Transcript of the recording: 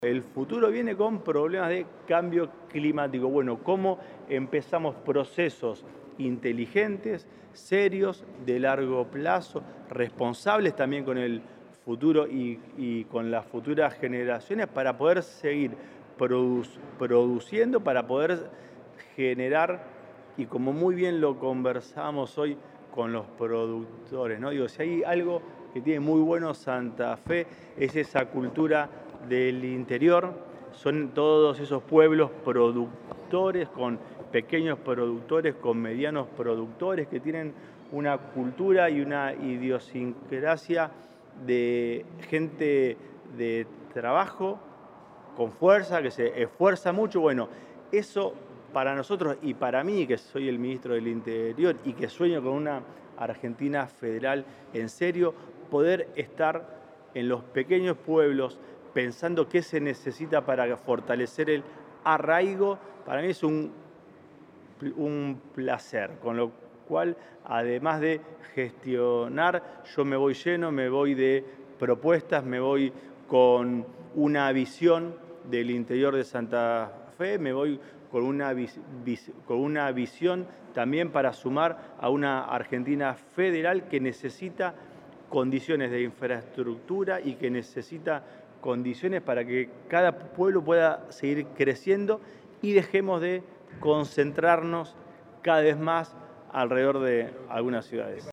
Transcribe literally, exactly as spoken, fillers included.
El futuro viene con problemas de cambio climático. Bueno, ¿cómo empezamos procesos inteligentes, serios, de largo plazo, responsables también con el futuro y, y con las futuras generaciones para poder seguir produ produciendo, para poder generar, y como muy bien lo conversamos hoy con los productores, ¿no? Digo, si hay algo que tiene muy bueno Santa Fe, es esa cultura del interior, son todos esos pueblos productores, con pequeños productores, con medianos productores, que tienen una cultura y una idiosincrasia de gente de trabajo, con fuerza, que se esfuerza mucho. Bueno, eso para nosotros y para mí, que soy el ministro del Interior y que sueño con una Argentina federal en serio, poder estar en los pequeños pueblos pensando qué se necesita para fortalecer el arraigo, para mí es un, un placer, con lo cual, además de gestionar, yo me voy lleno, me voy de propuestas, me voy con una visión del interior de Santa Fe, me voy con una, vis, vis, con una visión también para sumar a una Argentina federal que necesita condiciones de infraestructura y que necesita condiciones para que cada pueblo pueda seguir creciendo y dejemos de concentrarnos cada vez más alrededor de algunas ciudades.